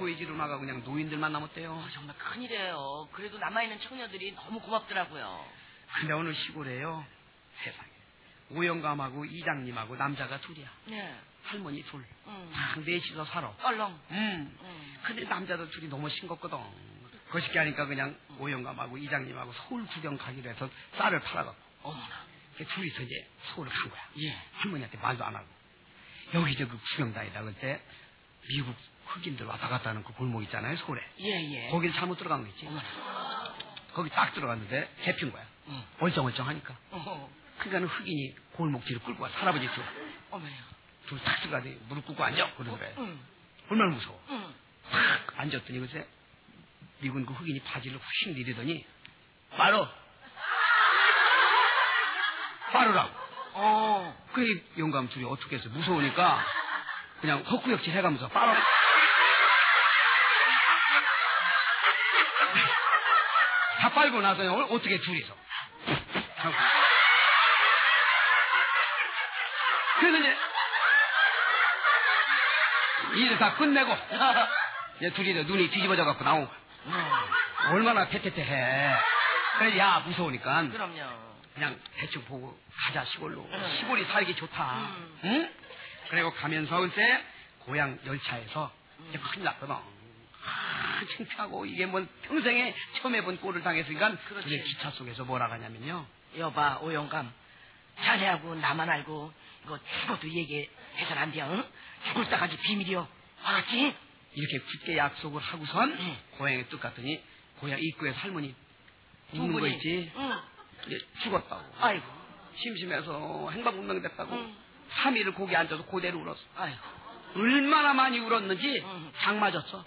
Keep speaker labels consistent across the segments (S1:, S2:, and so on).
S1: 시골지로 나가고 그냥 노인들만 남았대요.
S2: 정말 큰일이에요. 그래도 남아있는 처녀들이 너무 고맙더라고요.
S1: 근데 오늘 시골에요. 세상에. 오영감하고 이장님하고 남자가 둘이야.
S2: 네.
S1: 할머니 둘. 딱 넷이서 살아.
S2: 얼렁.
S1: 근데 남자들 둘이 너무 싱겁거든. 거시기 하니까 그냥 오영감하고 이장님하고 서울 구경 가기로 해서 쌀을 팔아갖고.
S2: 어머나.
S1: 둘이서 이제 서울을 간 거야.
S2: 예.
S1: 할머니한테 말도 안 하고. 여기저기 구경 다니다. 그때 미국 흑인들 왔다 갔다 하는 그 골목 있잖아요, 서울에.
S2: 예.
S1: 거길 잘못 들어간 거 있지.
S2: 어머나.
S1: 거기 딱 들어갔는데 잡힌 거야. 얼쩡얼쩡하니까. 그러니까는 흑인이 골목 뒤로 끌고 와. 할아버지 둘.
S2: 어머나.
S1: 둘 탁 들어가더니 무릎 꿇고 앉아. 그러더래. 얼마나 무서워. 탁 앉았더니 글쎄 미군 그 흑인이 바지를 휙 내리더니 빠르라고. 그래 영감 둘이 어떻게 해서 무서우니까 그냥 헛구역질 해가면서 빠르. 다 빨고 나서 어떻게 둘이서. 그래서 이제 일을 다 끝내고 이제 둘이 눈이 뒤집어져 갖고 나온 거야. 얼마나 태태태해. 그래 야 무서우니까.
S2: 그럼요.
S1: 그냥 대충 보고 가자 시골로. 시골이 살기 좋다. 응? 그리고 가면서 글쎄 고향 열차에서 이제 큰일 났거든. 창피하고 이게 뭐 평생에 처음 해본 꼴을 당했으니까 그게 기차 속에서 뭐라 하냐면요.
S2: 여봐 오영감, 자네하고 나만 알고 이거 죽어도 얘기해서는 안 돼요. 응? 죽을 때까지 비밀이요. 알았지?
S1: 이렇게 굳게 약속을 하고선 고향에 뚝 갔더니 고향 입구에서 할머니 묻는 거 있지. 이제 죽었다고.
S2: 아이고.
S1: 심심해서 행방불명 됐다고. 3일을 거기 앉아서 그대로 울었어.
S2: 아이고.
S1: 얼마나 많이 울었는지 장 맞았어.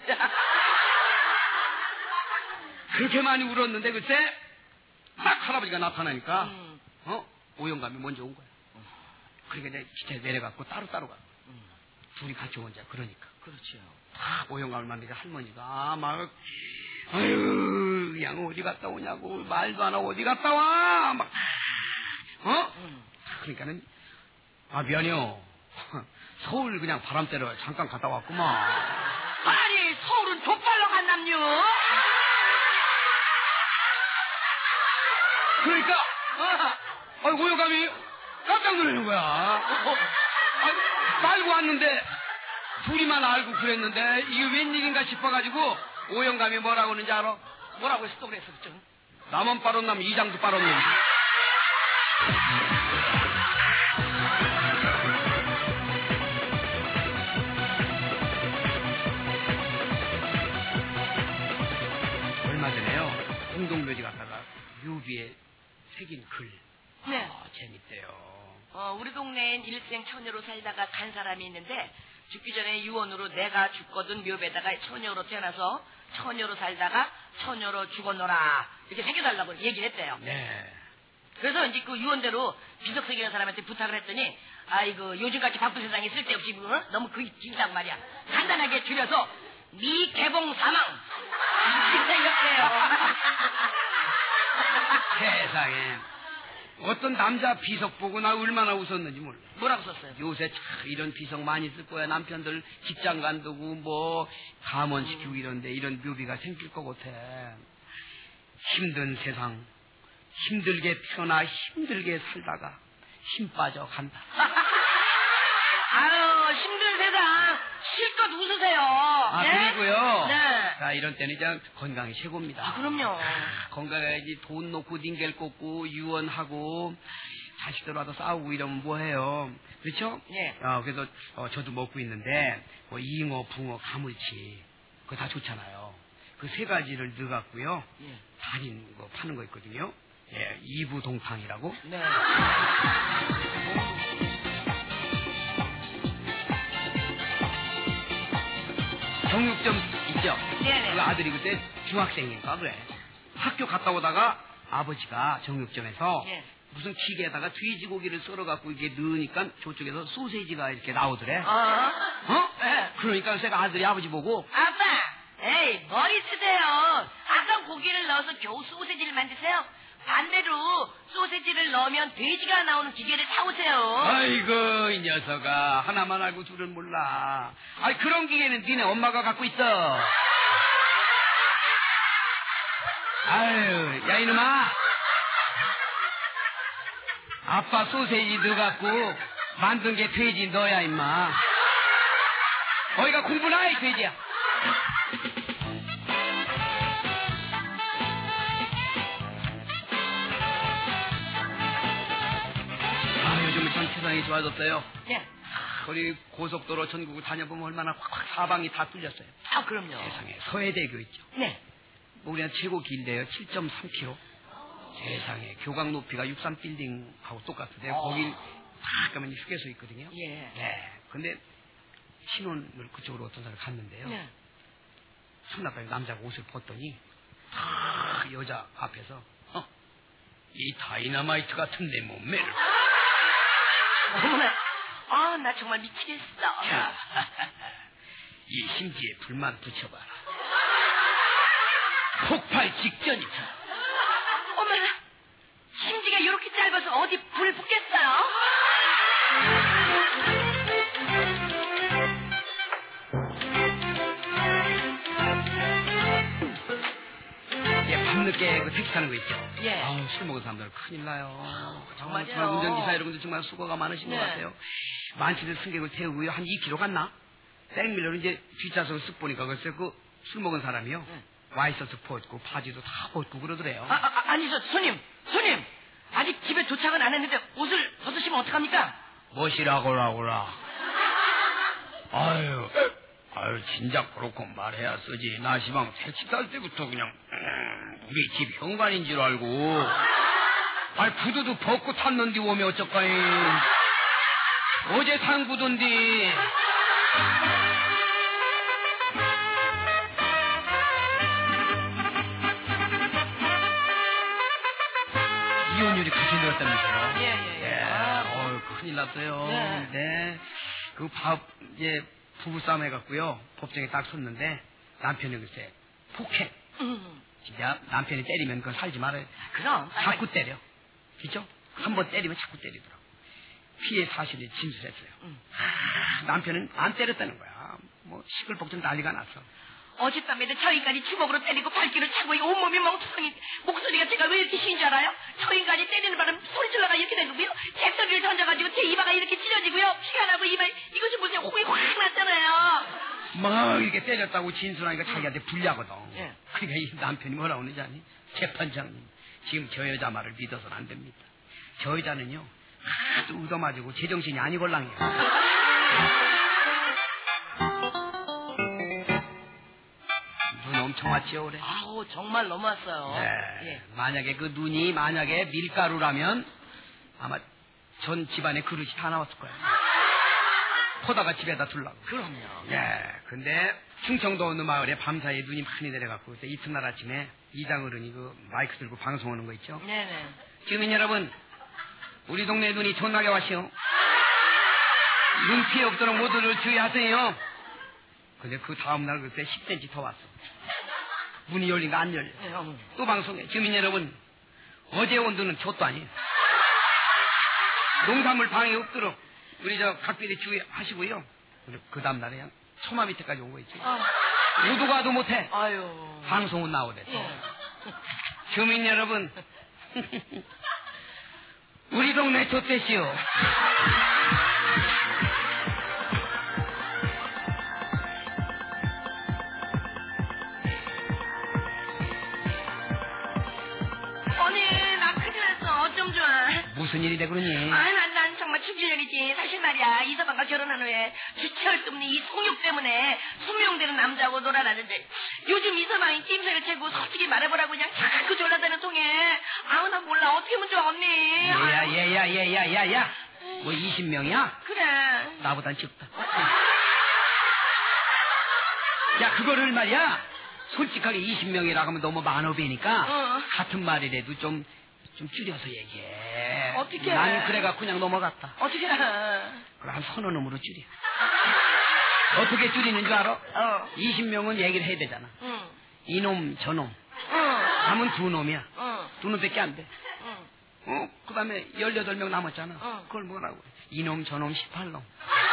S1: 그렇게 많이 울었는데 글쎄 딱 할아버지가 나타나니까 오영감이 먼저 온 거야. 그러니까 이제 기차에 내려갖고 따로따로 가. 둘이 같이 오자. 그러니까.
S2: 그렇죠.
S1: 다 오영감을 만나니까 할머니가 막 아유 그냥 어디 갔다 오냐고 말도 안 하고 어디 갔다 와 막 그러니까는 미안해요. 서울 그냥 바람 쐬러 잠깐 갔다 왔구만.
S2: 아니 서울은 족발로 갔남요.
S1: 그러니까 오영감이 깜짝 놀라는 거야. 말고 왔는데 둘이만 알고 그랬는데 이게 웬일인가 싶어가지고 오영감이 뭐라고 하는지 알아?
S2: 뭐라고 했어? 또 그랬었죠.
S1: 나만 빠른 남 이장도 빠른 놈. 얼마 전에요 홍동묘지 갔다가 묘비에 새긴 글.
S2: 네.
S1: 재밌대요.
S2: 우리 동네엔 일생 처녀로 살다가 간 사람이 있는데 죽기 전에 유언으로 내가 죽거든 묘배다가 처녀로 태어나서 처녀로 살다가 처녀로 죽었노라 이렇게 새겨달라고 얘기를 했대요.
S1: 네.
S2: 그래서 이제 그 유언대로 비석 새기는 사람한테 부탁을 했더니 아이고 요즘같이 바쁜 세상에 쓸데없이 너무 그게 길다고 말이야. 간단하게 줄여서 미개봉 사망 이렇게 생겼대요.
S1: 세상에 어떤 남자 비석 보고 나 얼마나 웃었는지 몰라.
S2: 뭐라고 썼어요?
S1: 요새 참 이런 비석 많이 쓸 거야. 남편들 직장 간두고 뭐 감원시키고 이런데 이런 묘비가 생길 것 같아. 힘든 세상 힘들게 태어나 힘들게 살다가 힘 빠져 간다.
S2: 아유 힘든 세상 실컷 웃으세요. 네?
S1: 그리고요.
S2: 네.
S1: 자 이런 때는 이제 건강이 최고입니다.
S2: 그럼요.
S1: 건강해야지. 돈 놓고 닌겔 꽂고 유언하고 자식들하고 싸우고 이러면 뭐해요. 그렇죠?
S2: 예.
S1: 그래서 저도 먹고 있는데 뭐 잉어, 붕어, 가물치 그거 다 좋잖아요. 그 세 가지를 넣어갖고요.
S2: 예.
S1: 달인 거 파는 거 있거든요. 예, 이부동탕이라고.
S2: 네.
S1: 정육점 있죠?
S2: 네네.
S1: 그 아들이 그때 중학생인가 그래. 학교 갔다 오다가 아버지가 정육점에서
S2: 예.
S1: 무슨 기계에다가 돼지고기를 썰어갖고 이게 넣으니까 저쪽에서 소세지가 이렇게 나오더래.
S2: 네.
S1: 그러니까 제가 아들이 아버지 보고
S2: 아빠, 에이 머리 쓰세요. 아까 고기를 넣어서 겨우 소세지를 만드세요. 반대로 소세지를 넣으면 돼지가 나오는 기계를 사오세요.
S1: 아이고 이 녀석아 하나만 알고 둘을 몰라. 아이 그런 기계는 니네 엄마가 갖고 있어. 아유 야 이놈아 아빠 소세지 넣어갖고 만든 게 돼지 너야 임마. 어이가 공부나 해 돼지야. 요즘 참 세상이 좋아졌어요.
S2: 네.
S1: 우리 고속도로 전국을 다녀보면 얼마나 확확 사방이 다 뚫렸어요.
S2: 아, 그럼요.
S1: 세상에 서해대교 있죠.
S2: 네.
S1: 뭐 우리나라 최고 길대요. 7.3km. 세상에 교각 높이가 63빌딩하고 똑같은데요. 거길 딱 가면 휴게소 있거든요.
S2: 예.
S1: 네. 근데 신혼을 그쪽으로 어떤 사람이 갔는데요.
S2: 네.
S1: 첫날밤에 남자가 옷을 벗더니 딱 여자 앞에서 이 다이너마이트 같은 내 몸매를
S2: 어머나, 아, 나 정말 미치겠어.
S1: 자, 이 심지에 불만 붙여봐라. 폭발 직전이다.
S2: 어머나, 심지가 이렇게 짧아서 어디 불 붙겠어요?
S1: 밤늦게 그 택시 타는 거 있죠?
S2: 예.
S1: 아우, 술 먹은 사람들은 큰일 나요.
S2: 정말요.
S1: 운전기사 여러분들 정말 수고가 많으신 것 같아요. 많이들 승객을 태우고요. 한 2km 갔나? 백밀러로 이제 뒷좌석을 쓱 보니까 글쎄 그 술 먹은 사람이요. 와이셔츠 벗고 바지도 다 벗고 그러더래요.
S2: 아니, 손님. 아직 집에 도착은 안 했는데 옷을 벗으시면 어떡합니까?
S1: 멋이라고라. 아유, 진작 그렇고 말해야 쓰지. 나 시방 새집 살 때부터 그냥 우리 집 현관인 줄 알고. 구두도 벗고 탔는데 오면 어쩔까이. 어제 산 구두인데. 이혼율이 그렇게 늘었다면서요?
S2: 예.
S1: 큰일 났어요.
S2: 네.
S1: 이제 부부싸움 해갖고요. 법정에 딱 섰는데 남편이 글쎄 폭행. 진짜 남편이 때리면 그건 살지 말아요.
S2: 그럼.
S1: 자꾸 때려. 그죠? 한 번 때리면 자꾸 때리더라고. 피해 사실을 진술했어요. 남편은 안 때렸다는 거야. 뭐 시끌벅적 난리가 났어.
S2: 어젯밤에도 저희까지 주먹으로 때리고 발길을 차고 온몸이 멍청이 목소리가 제가 왜 이렇게 쉬운 줄 알아요? 저희까지 때리는 바람 소리 질러가 이렇게 되고요. 잿소리를 던져가지고 제 이마가 이렇게 찢어지고요. 피가 나고 이것이 무슨 홍이 확 났잖아요.
S1: 막 이렇게 때렸다고 진술하니까 자기한테 불리하거든.
S2: 예.
S1: 그러니까 이 남편이 뭐라고 하는지 아니? 재판장님 지금 저 여자 말을 믿어서는 안 됩니다. 저 여자는요 하도 얻어맞고 제정신이 아니걸랑해요. 눈 엄청 왔지요 올해.
S2: 아우 정말 너무 왔어요.
S1: 네.
S2: 예.
S1: 만약에 그 눈이 만약에 밀가루라면 아마 전 집안에 그릇이 다 나왔을 거예요. 포다가 집에다 둘라고.
S2: 그럼요.
S1: 예. 근데 충청도 어느 마을에 밤사이에 눈이 많이 내려갖고 이튿날 아침에 이장 어른이 그 마이크 들고 방송하는 거 있죠.
S2: 네네.
S1: 주민 여러분, 우리 동네 눈이 존나게 왔시오. 눈 피해 없도록 모두를 주의하세요. 근데 그 다음날 그때 10cm 더 왔어. 문이 열린가 안 열려.
S2: 네,
S1: 또 방송해. 주민 여러분, 어제 온 눈은 좆도 아니에요. 농산물 방해 없도록 우리 저 각별히 주의하시고요. 그 다음날에 그냥 처마 밑에까지 온 거 있지. 우도 가도 못해.
S2: 아유.
S1: 방송은 나오대.
S2: 예.
S1: 주민 여러분, 우리 동네 좆대시오.
S2: 언니, 나 큰일 났어. 어쩜 좋아.
S1: 무슨 일이 돼 그러니?
S2: 난 정말 충질적이지. 사실 말이야, 이서방과 결혼한 후에 주체할 수 없는 이 성욕 때문에 소명되는 남자하고 놀아나는데 요즘 이서방이 낌새를 채고 솔직히 말해보라고 그냥 자꾸 졸라대는 통에 아우 나 몰라. 어떻게 하면 좋아 언니.
S1: 야야야야야야야 뭐 20명이야?
S2: 그래.
S1: 나보단 적다. 야 그거를 말이야 솔직하게 20명이라고 하면 너무 많아 보이니까 같은 말이라도 좀 줄여서 얘기해.
S2: 어떻게?
S1: 난 그래가 그냥 넘어갔다.
S2: 어떻게?
S1: 그럼 한 서너 놈으로 줄여. 어떻게 줄이는 줄 알아? 20명은 얘기를 해야 되잖아. 이놈 저놈 하면 두 놈이야. 2놈밖에 안 돼. 그 다음에 18명 남았잖아. 그걸 뭐라고? 이놈, 저놈, 18놈.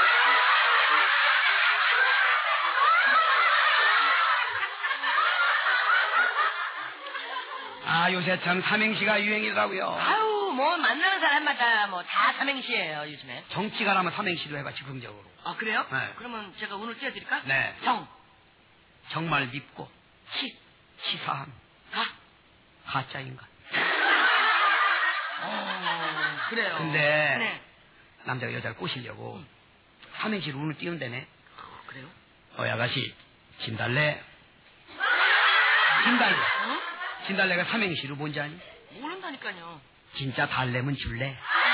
S1: 아, 요새 참 삼행시가 유행이더라고요.
S2: 아유, 뭐, 만나는 사람마다 뭐, 다 삼행시예요, 요즘에.
S1: 정치가라면 삼행시로 해봐, 즉흥적으로.
S2: 아, 그래요?
S1: 네.
S2: 그러면 제가 오늘 띄워드릴까?
S1: 네. 정말 밉고, 치사한, 가짜인간.
S2: 그래요.
S1: 근데,
S2: 네.
S1: 남자가 여자를 꼬시려고, 삼행시로 운을 띄운다네.
S2: 그래요?
S1: 아가씨, 진달래. 진달래. 진달래가 삼행시로 뭔지 아니?
S2: 모른다니까요.
S1: 진짜 달래면 줄래?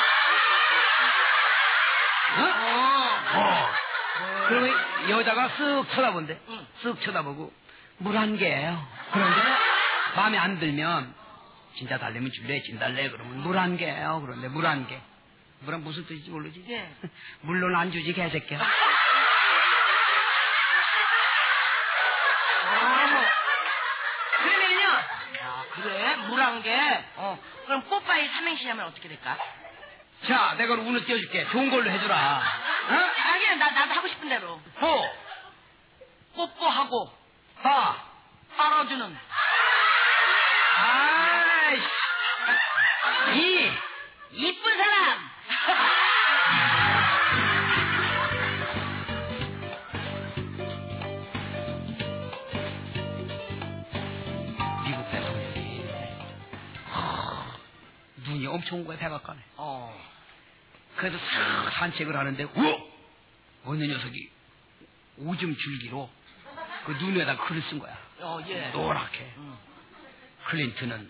S1: 그러면 여자가 쓱 쳐다본대. 쓱 쳐다보고 물 한 개예요. 그런데 마음에 안 들면 진짜 달래면 줄래? 진달래. 그러면 물 한 개예요. 그런데 물 한 개. 물은 무슨 뜻인지 모르지?
S2: 예.
S1: 물론 안 주지 개새끼야.
S2: 그러면요. 아, 그래? 물 한 개? 그럼 뽀빠이 삼행시 하면 어떻게 될까?
S1: 자, 내가 운을 띄워줄게. 좋은 걸로 해주라.
S2: 자기는 나도 하고 싶은 대로. 뽀뽀하고. 빨아주는.
S1: 아이씨.
S2: 이쁜 사람.
S1: 미국 대통령이 눈이 엄청 온 거야, 백악관에. 그래서 싹 산책을 하는데 어느 녀석이 오줌 줄기로 그 눈에다 글을 쓴 거야.
S2: 예.
S1: 노랗게. 클린턴은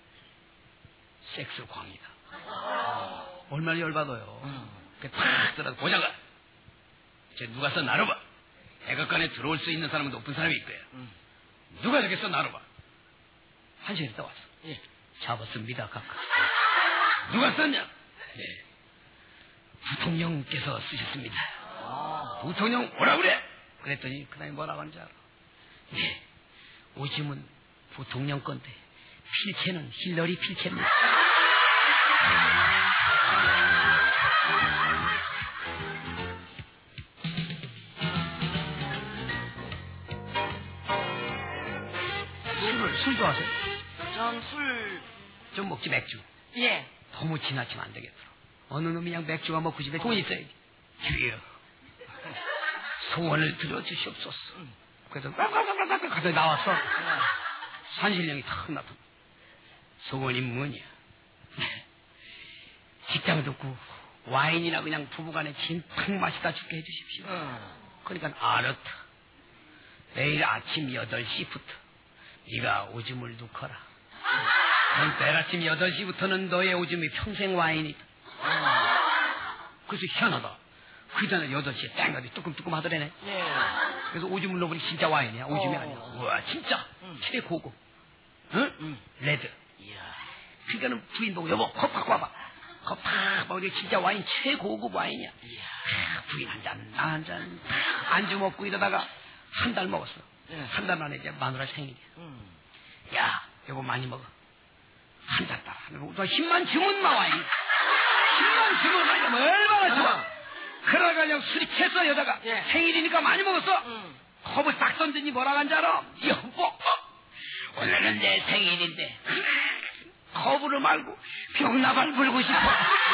S1: 섹스 광이다. 얼마나 열받아요. 탁 들어서 보자가. 쟤 누가 써 나눠봐. 백악관에 들어올 수 있는 사람은 높은 사람이 있고요. 누가 저기 써 나눠봐. 한 시간 있다 왔어.
S2: 예.
S1: 잡았습니다, 각각. 누가 썼냐? 네. 부통령께서 쓰셨습니다. 부통령 오라 그래. 그랬더니 그 다음에 뭐라고 하는지 알아? 네. 오줌은 부통령 건데 필체는 힐러리 필체입니다. 술 좋아하세요?
S2: 전 술.
S1: 좀 먹지, 맥주.
S2: 예.
S1: 너무 지나치면 안 되겠더라. 어느 놈이 그냥 맥주가 먹고 집에 돈이 있어야지. 주여, 소원을 들어주시옵소서. 그래서 가서 나왔어. 산신령이 탁 나타나. 소원이 뭐냐? 직장을 듣고 와인이나 그냥 부부간에 진탕 마시다 죽게 해주십시오. 그러니까 알았다. 내일 아침 8시부터 네가 오줌을 누커라. 그럼 내일 아침 8시부터는 너의 오줌이 평생 와인이다. 그래서 희한하다. 그 전에 8시에 땡가지 뚜끔뚜끔 하더래네. 그래서 오줌을 넣어보니 진짜 와인이야. 오줌이 아니야. 우와, 진짜 최고급. 응? 레드. 그러니까는 부인 보고 여보 컵 갖고 와봐. 컵 팍 먹으니 진짜 와인 최고급 와인이야. 부인 한 잔, 나 한 잔, 안주 먹고 이러다가 한 달 먹었어. 한 달 만에 이제 마누라 생일이야. 야, 여보 많이 먹어. 한 잔 따라. 너 힘만 주면 마 와인. 힘만 주면 와인 얼마나 좋아. 그러다가 그냥 술이 취했어 여자가. 생일이니까 많이 먹었어. 컵을 딱 던지니 뭐라고 한지 알아? 여보, 오늘은 내 생일인데 거부를 말고 병나발 불고 싶어.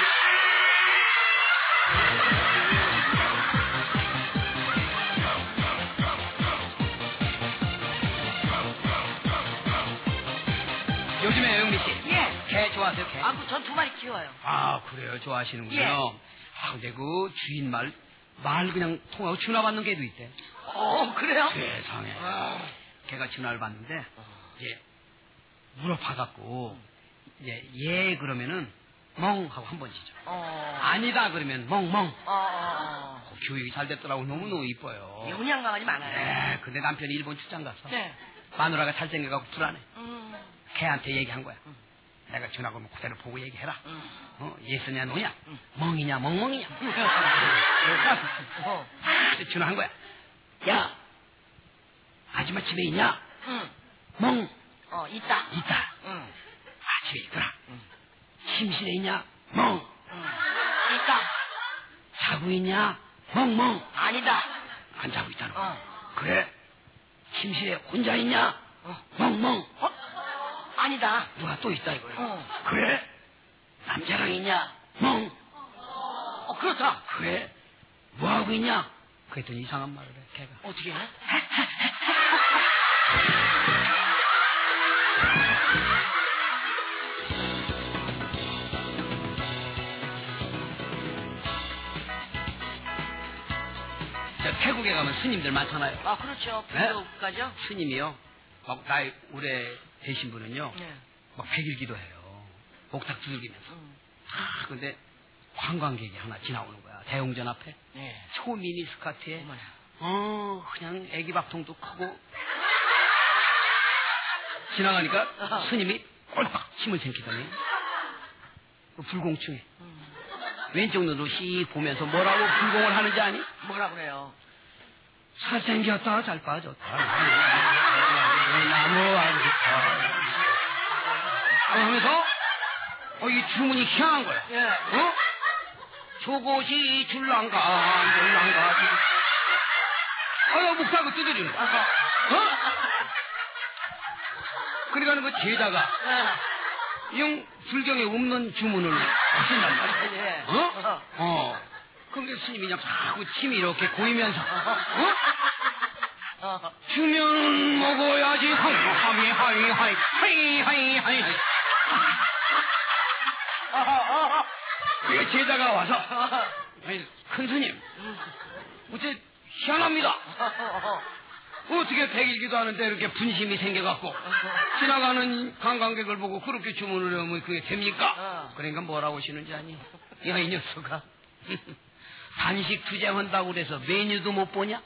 S1: 요즘에 영미 씨, 개 좋아하세요? 개?
S2: 전 2마리 키워요.
S1: 아, 그래요? 좋아하시는군요.
S2: 예.
S1: 아, 근데 그 주인 말 그냥 통하고 전화 받는 개도 있대.
S2: 그래요?
S1: 세상에. 걔가 전화를 받는데 이제 물어봐갖고 이제 예 그러면은 멍 하고 한 번 치죠. 아니다 그러면 멍멍. 교육이 잘 됐더라고. 너무너무 이뻐요.
S2: 영양 강아지 많아요.
S1: 네, 근데 남편이 일본 출장 갔어.
S2: 네.
S1: 마누라가 잘생겨갖고 불안해. 걔한테 얘기한 거야. 내가 전화 걸면 그대로 보고 얘기해라. 예스냐 노냐? 멍이냐 멍멍이냐? 전화한 거야. 야, 아줌마 집에 있냐? 멍.
S2: 있다.
S1: 있다. 아, 집에 침실에 있냐? 멍.
S2: 있다.
S1: 자고 있냐? 멍멍.
S2: 아니다.
S1: 안 자고 있다는 거. 그래? 침실에 혼자 있냐? 멍멍.
S2: 아니다.
S1: 누가 또 있다 이거야. 그래? 남자랑 있냐? 멍.
S2: 그렇다.
S1: 그래? 뭐하고 있냐? 그랬더니 이상한 말을 해, 걔가.
S2: 어떻게 해?
S1: 태국에 가면 스님들 많잖아요.
S2: 아, 그렇죠. 불교가죠?
S1: 네? 스님이요. 막 나이 오래 되신 분은요.
S2: 네.
S1: 막 100일 기도해요. 목탁 두들기면서. 근데 관광객이 하나 지나오는 거야. 대웅전 앞에.
S2: 네.
S1: 초미니 스커트에.
S2: 어머나.
S1: 그냥 애기 밥통도 크고. 지나가니까 스님이 꼴딱 침을 생기더니 그 불공충에 왼쪽 눈으로 씩 보면서 뭐라고 불공을 하는지 아니?
S2: 뭐라 그래요?
S1: 잘생겼다, 잘 빠졌다. 나무 아주 좋다. 하면서 이 주문이 희한한 거야.
S2: 예.
S1: 저곳이 줄랑가지. 목사가 두드리는 거야. 그러니까 그 제자가 이 불경에 없는 주문을 하신단 말이야. 그게 스님이 그냥 자꾸 침이 이렇게 고이면서 주면은 먹어야지 하이 그게 제자가 와서 큰 스님 어째 희한합니다. 어떻게 100일기도 하는데 이렇게 분심이 생겨갖고 지나가는 관광객을 보고 그렇게 주문을 하면 그게 됩니까? 그러니까 뭐라고 하시는지 아니? 야, 이 녀석아. 단식 투쟁한다고 그래서 메뉴도 못 보냐?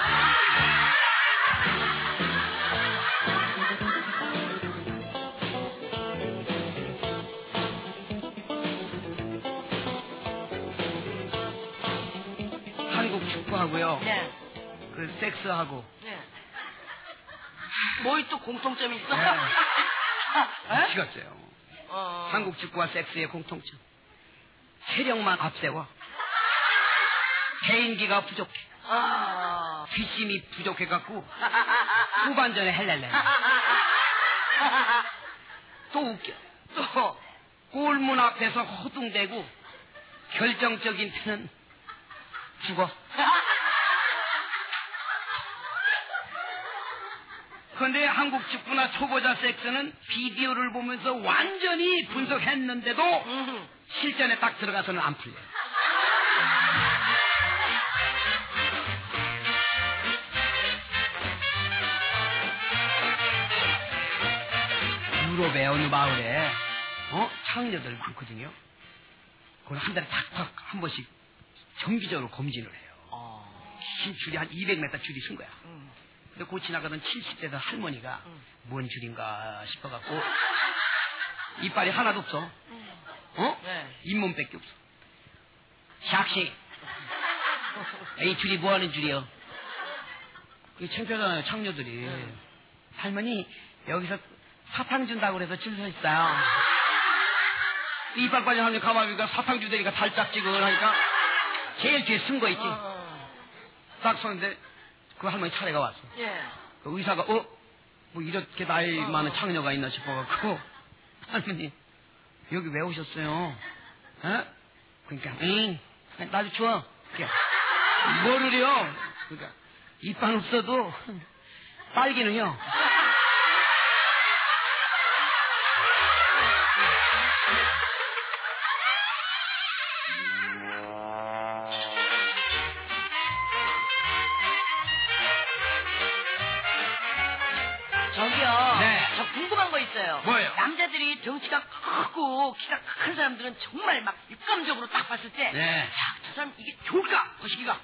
S1: 한국 축구하고요.
S2: 네.
S1: 그 섹스하고.
S2: 네. 뭐이 또 공통점이 있어?
S1: 미치겠어요. 한국 축구와 섹스의 공통점. 체력만 앞세워. 개인기가 부족해. 뒷심이 부족해갖고 후반전에 헬렐레. 또 웃겨. 또 골문 앞에서 허둥대고 결정적인 패는 죽어. 그런데 한국 축구나 초보자 섹스는 비디오를 보면서 완전히 분석했는데도 실전에 딱 들어가서는 안 풀려요. 유럽의 어느 마을에 창녀들 많거든요. 그걸 한 달에 탁탁 한 번씩 정기적으로 검진을 해요. 긴 줄이 한 200m 줄이 쓴 거야. 근데 그 지나가던 70대 할머니가 뭔 줄인가 싶어갖고 이빨이 하나도 없어.
S2: 네.
S1: 잇몸밖에 없어. 샥시. 이 줄이 뭐 하는 줄이요? 그게 창피하잖아요, 창녀들이. 할머니, 여기서 사탕 준다고 그래서 줄 서 있어요. 이빨 빠진 할머니 가봐보니까 사탕 주다니까 달짝지근하니까 제일 뒤에 쓴 거 있지. 딱 서는데 그 할머니 차례가 왔어.
S2: 예.
S1: 그 의사가 뭐 이렇게 나이 많은 창녀가 있나 싶어갖고 할머니 여기 왜 오셨어요? 그러니까 나도 추워. 뭐를요? 그러니까 이빨 없어도 빨기는요.
S2: 저기요.
S1: 네.
S2: 저 궁금한 거 있어요.
S1: 뭐예요?
S2: 남자들이 덩치가 크고 키가 큰 사람들은 정말 막 육감적으로 딱 봤을 때,
S1: 네.
S2: 야, 저 사람 이게 좋을까? 거시기가.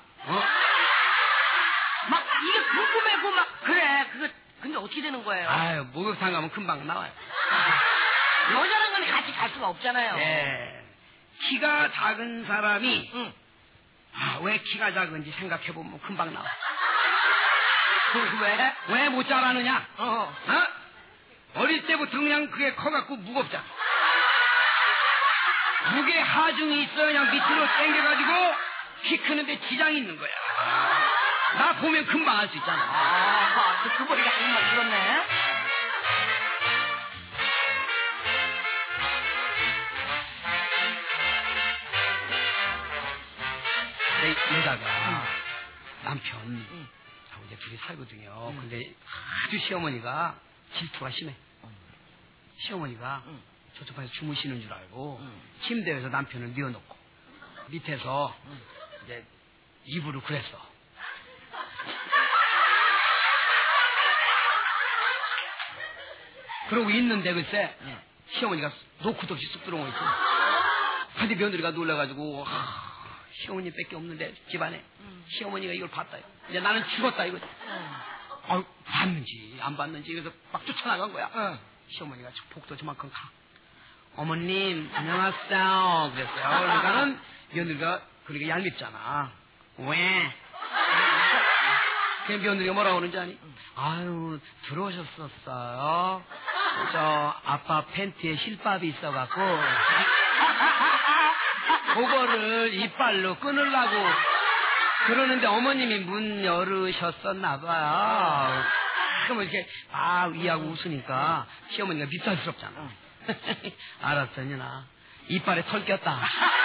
S2: 막 이게 궁금해고 막 그래. 근데 어떻게 되는 거예요?
S1: 아유, 목욕탕 가면 금방 나와요.
S2: 여자랑 건 같이 갈 수가 없잖아요.
S1: 네. 키가 작은 사람이
S2: 응.
S1: 왜 키가 작은지 생각해보면 금방 나와.
S2: 왜?
S1: 왜 못 자라느냐? 어릴 때부터 그냥 그게 커갖고 무겁잖아. 무게 하중이 있어. 그냥 밑으로 당겨가지고 키 크는데 지장이 있는 거야. 나 보면 금방 알 수 있잖아.
S2: 그 머리가 정말 그렇네.
S1: 내 여자가 남편하고 이제 둘이 살거든요. 근데 아주 시어머니가 질투가 심해. 시어머니가 저쪽 방에서 주무시는 줄 알고 침대에서 남편을 뉘어놓고 밑에서 이제 이불을 그랬어. 그러고 있는데 글쎄 시어머니가 노크도 없이 쑥 들어온 거 있지. 근데 며느리가 놀라가지고 시어머니밖에 없는데 집안에 시어머니가 이걸 봤다요. 이제 나는 죽었다 이거지. 봤는지 안 봤는지 그래서 막 쫓아나간 거야. 시어머니가 복도 저만큼 가. 어머님 안녕하세요 그랬어요. 그러니까는 며느리가 그러니까 얄밉잖아. 왜? 그 며느리가 뭐라고 그러는지 아니? 아유 들어오셨었어요. 저 아빠 팬티에 실밥이 있어갖고 그거를 이빨로 끊으려고 그러는데 어머님이 문 열으셨었나봐요. 그러면 이렇게 위하고 웃으니까 시어머니가 밉살스럽잖아. 알았어 니나 이빨에 털 꼈다.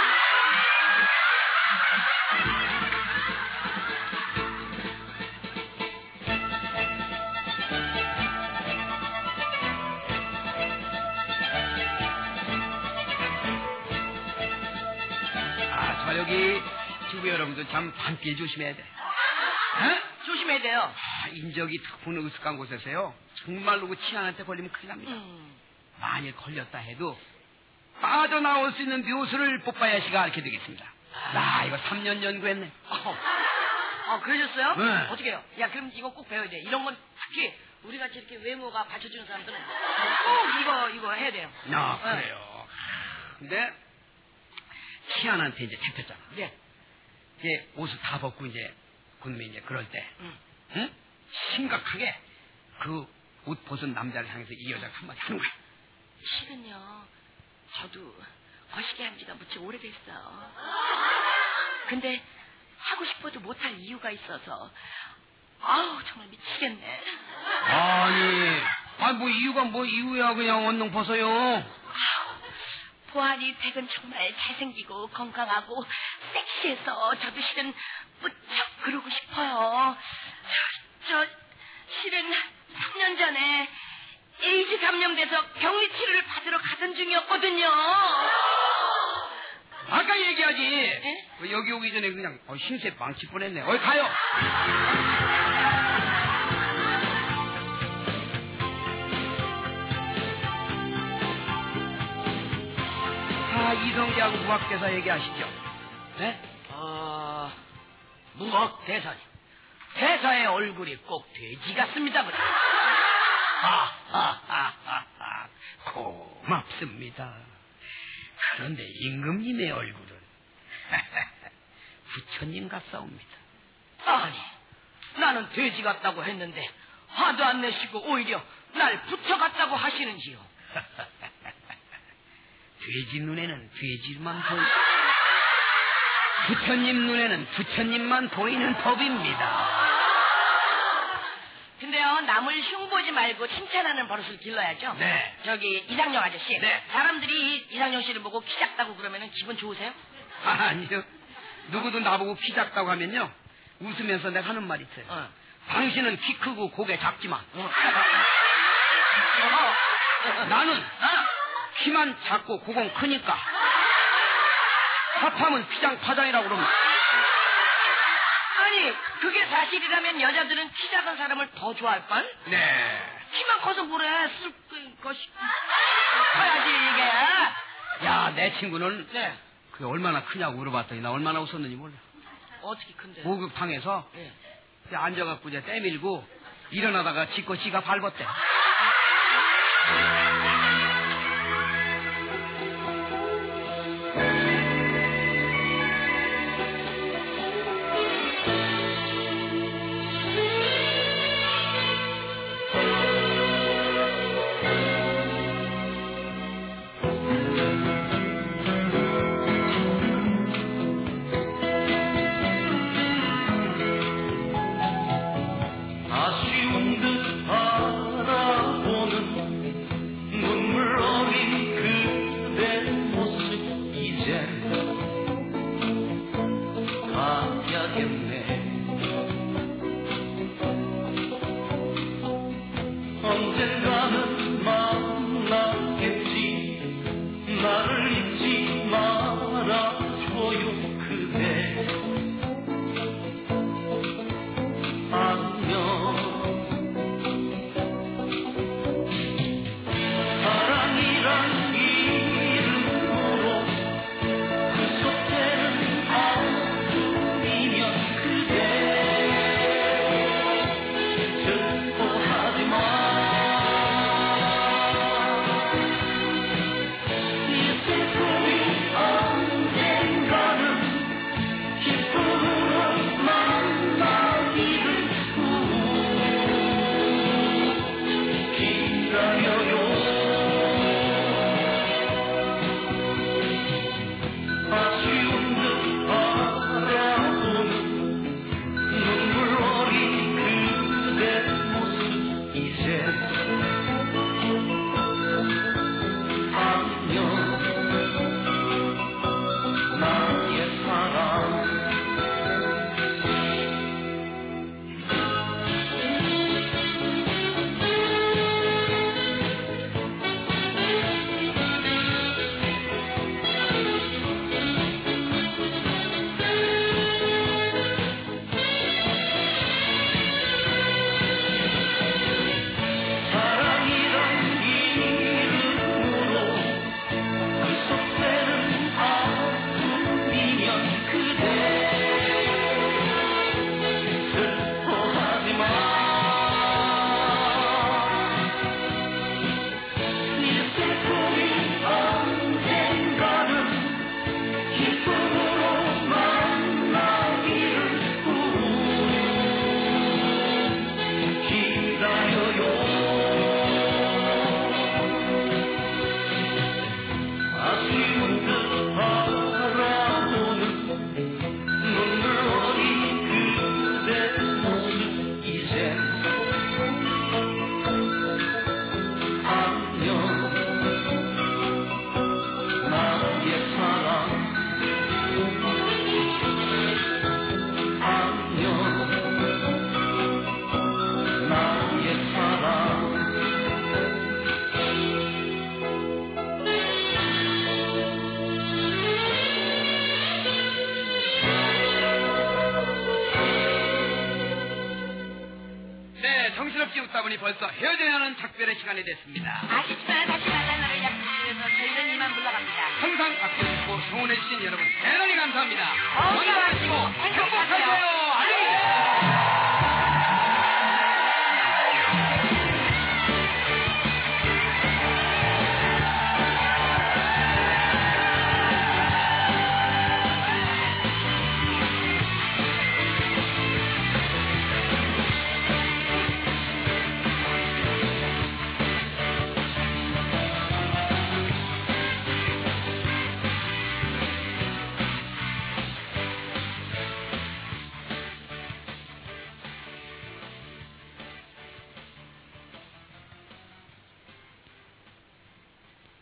S1: 여기 주부 여러분들 참 밤길 조심해야 돼.
S2: 조심해야 돼요.
S1: 인적이 탁 보는 으슥한 곳에서요. 정말로 그 치안한테 걸리면 큰일 납니다. 만일 걸렸다 해도 빠져나올 수 있는 묘수를 뽀빠야 씨가 알게 되겠습니다. 나 이거 3년 연구했네.
S2: 그러셨어요?
S1: 네.
S2: 어떻게 해요? 야 그럼 이거 꼭 배워야 돼. 이런 건 특히 우리같이 이렇게 외모가 받쳐주는 사람들은 꼭 이거 해야 돼요.
S1: 그래요. 근데 치안한테 이제 잡혔잖아.
S2: 예.
S1: 이제 옷을 다 벗고 이제 그놈이 이제 그럴 때, 응? 심각하게 그 옷 벗은 남자를 향해서 이 여자가 한마디 하는 거야.
S2: 실은요, 저도 거시기 한 지가 무척 오래됐어요. 근데 하고 싶어도 못할 이유가 있어서, 정말 미치겠네.
S1: 뭐 이유가 뭐 이유야 그냥 언능 벗어요.
S2: 보아리 댁은 정말 잘생기고 건강하고 섹시해서 저도 실은 무척 그러고 싶어요. 저 실은 3년 전에 에이즈 감염돼서 격리 치료를 받으러 가던 중이었거든요.
S1: 아까 얘기하지.
S2: 네?
S1: 여기 오기 전에 그냥 신세 망치 뻔했네. 어이 가요. 이성계하고 무학대사 얘기하시죠. 네?
S2: 무학대사니. 대사의 얼굴이 꼭 돼지 같습니다.
S1: 고맙습니다. 그런데 임금님의 얼굴은 부처님 같사옵니다.
S2: 아니, 나는 돼지 같다고 했는데 화도 안 내시고 오히려 날 부처 같다고 하시는지요.
S1: 돼지 눈에는 돼지만 보이고 부처님 눈에는 부처님만 보이는 법입니다.
S2: 근데요, 남을 흉보지 말고 칭찬하는 버릇을 길러야죠.
S1: 네.
S2: 저기 이상용 아저씨.
S1: 네.
S2: 사람들이 이상용 씨를 보고 키 작다고 그러면 기분 좋으세요?
S1: 아니요. 누구도 나보고 키 작다고 하면요 웃으면서 내가 하는 말이 있어요. 당신은 키 크고 고개 작지만 나는 키만 작고 고공 크니까 합하면 피장파장이라고 그럽니다.
S2: 아니, 그게 사실이라면 여자들은 키 작은 사람을 더 좋아할걸?
S1: 네.
S2: 키만 커서 뭐래? 것이 커야지 이게.
S1: 야, 내 친구는
S2: 네.
S1: 그게 얼마나 크냐고 물어봤더니 나 얼마나 웃었는지 몰라.
S2: 어떻게 큰데?
S1: 목욕탕에서
S2: 네.
S1: 앉아갖고 이제 때밀고 일어나다가 지꺼 지가 밟았대. 보니 벌써 헤어져야 하는 작별의 시간이 됐습니다.
S2: 아쉽지만 다시 만날 날을 약속해서 저희는 이만 물러갑니다.
S1: 항상 아껴주시고 성원해주신 여러분 대단히 감사합니다.
S2: 건강하시고 행복하세요.
S1: 안녕히 계세요.